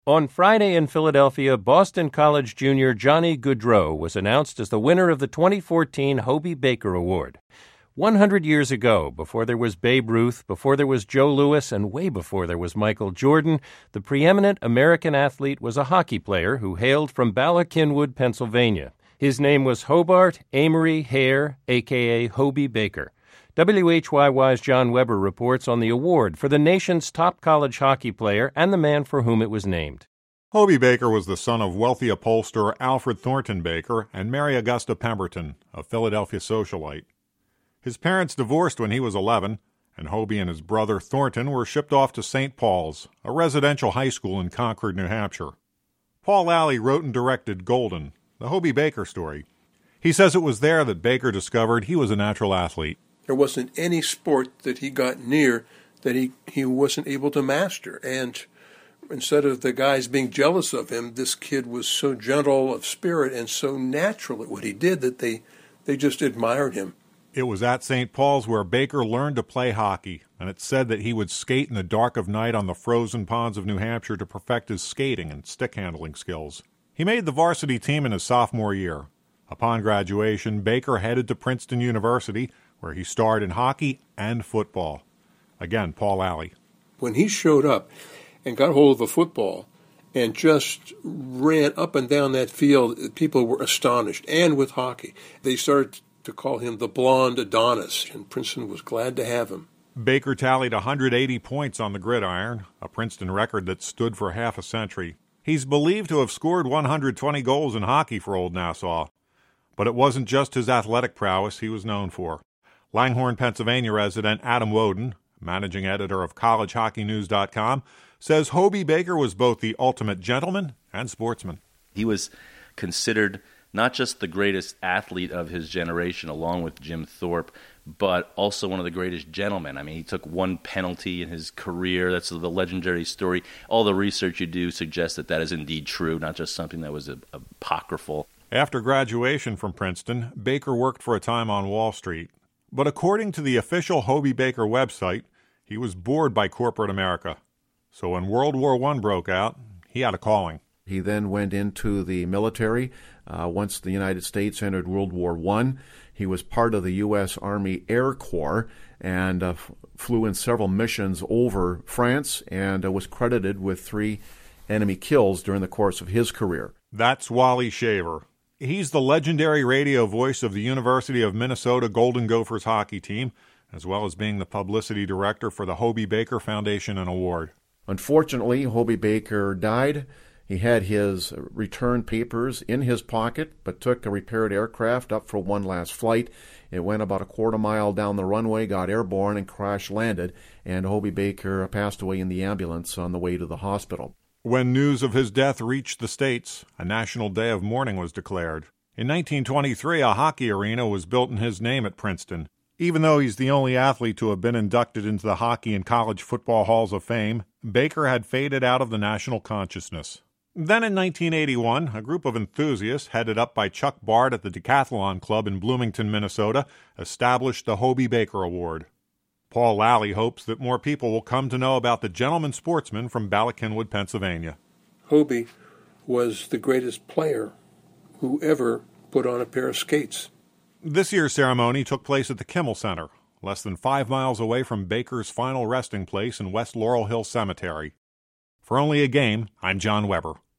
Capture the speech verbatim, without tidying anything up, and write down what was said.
On Friday in Philadelphia, Boston College junior Johnny Gaudreau was announced as the winner of the twenty fourteen Hobey Baker Award. one hundred years ago, before there was Babe Ruth, before there was Joe Louis, and way before there was Michael Jordan, the preeminent American athlete was a hockey player who hailed from Bala Cynwyd, Pennsylvania. His name was Hobart Amory Hare, a k a. Hobey Baker. W H Y Y's John Weber reports on the award for the nation's top college hockey player and the man for whom it was named. Hobey Baker was the son of wealthy upholsterer Alfred Thornton Baker and Mary Augusta Pemberton, a Philadelphia socialite. His parents divorced when he was eleven, and Hobey and his brother Thornton were shipped off to Saint Paul's, a residential high school in Concord, New Hampshire. Paul Lally wrote and directed Golden, the Hobey Baker story. He says it was there that Baker discovered he was a natural athlete. There wasn't any sport that he got near that he, he wasn't able to master. And instead of the guys being jealous of him, this kid was so gentle of spirit and so natural at what he did that they, they just admired him. It was at Saint Paul's where Baker learned to play hockey, and it's said that he would skate in the dark of night on the frozen ponds of New Hampshire to perfect his skating and stick-handling skills. He made the varsity team in his sophomore year. Upon graduation, Baker headed to Princeton University, where he starred in hockey and football. Again, Paul Lally. When he showed up and got hold of a football and just ran up and down that field, people were astonished. And with hockey, they started to call him the blonde Adonis, and Princeton was glad to have him. Baker tallied one hundred eighty points on the gridiron, a Princeton record that stood for half a century. He's believed to have scored one hundred twenty goals in hockey for Old Nassau. But it wasn't just his athletic prowess he was known for. Langhorne, Pennsylvania resident Adam Woden, managing editor of college hockey news dot com, says Hobey Baker was both the ultimate gentleman and sportsman. He was considered not just the greatest athlete of his generation, along with Jim Thorpe, but also one of the greatest gentlemen. I mean, he took one penalty in his career. That's the legendary story. All the research you do suggests that that is indeed true, not just something that was a, apocryphal. After graduation from Princeton, Baker worked for a time on Wall Street. But according to the official Hobey Baker website, he was bored by corporate America. So when World War One broke out, he had a calling. He then went into the military. Uh, once the United States entered World War One, he was part of the U S Army Air Corps and uh, f- flew in several missions over France and uh, was credited with three enemy kills during the course of his career. That's Wally Shaver. He's the legendary radio voice of the University of Minnesota Golden Gophers hockey team, as well as being the publicity director for the Hobey Baker Foundation and Award. Unfortunately, Hobey Baker died. He had his return papers in his pocket, but took a repaired aircraft up for one last flight. It went about a quarter mile down the runway, got airborne, and crash-landed, and Hobey Baker passed away in the ambulance on the way to the hospital. When news of his death reached the States, a national day of mourning was declared. In nineteen twenty-three, a hockey arena was built in his name at Princeton. Even though he's the only athlete to have been inducted into the Hockey and College Football Halls of Fame, Baker had faded out of the national consciousness. Then in nineteen eighty-one, a group of enthusiasts, headed up by Chuck Bard at the Decathlon Club in Bloomington, Minnesota, established the Hobey Baker Award. Paul Lally hopes that more people will come to know about the gentleman sportsman from Bala Cynwyd, Pennsylvania. Hobey was the greatest player who ever put on a pair of skates. This year's ceremony took place at the Kimmel Center, less than five miles away from Baker's final resting place in West Laurel Hill Cemetery. For Only a Game, I'm John Weber.